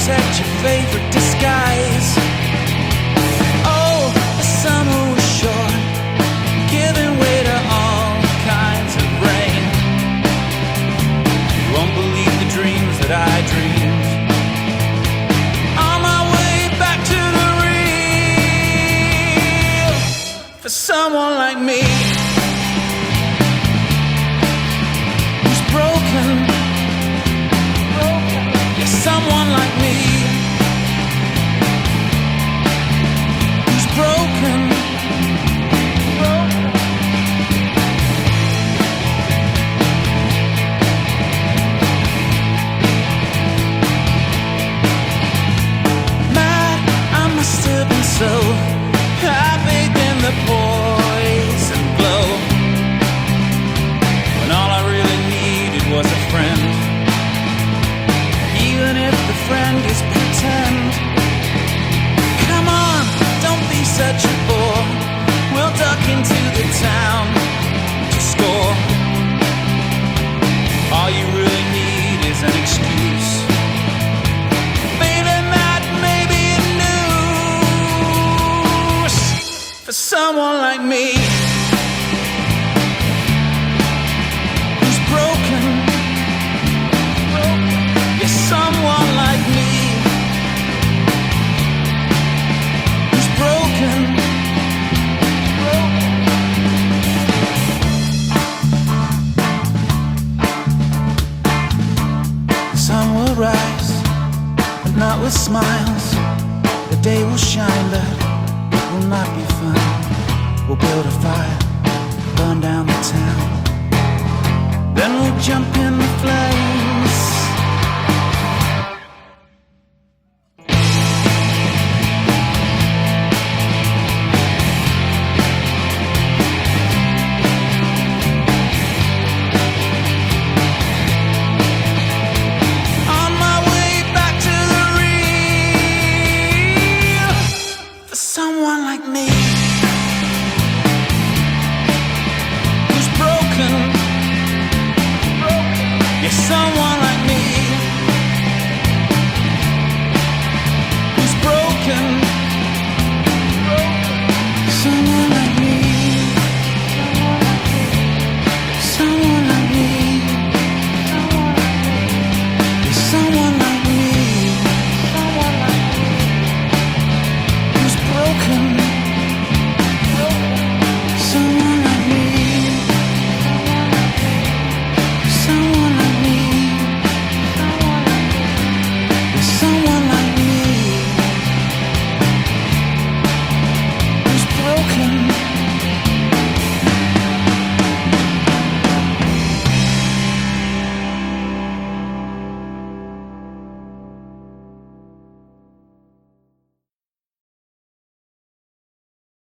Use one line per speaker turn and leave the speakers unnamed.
protect your favorite disguise. Oh, the summer was short, giving way to all kinds of rain. You won't believe the dreams that I dreamed. On my way back to the real, for someone like me, who's broken. Someone like me, who's broken. Mad, I must have been so happy in the poison glow, when all I really needed was a friend. Even if the friend is pretend. Come on, don't be such a bore. We'll duck into the town to score. All you really need is an excuse. Baby, that may be a news for someone like me, who's broken. Someone like me, who's broken. The sun will rise, but not with smiles. The day will shine, but it will not be fun. We'll build a fire, burn down the town, then we'll jump in the flames. Someone like me.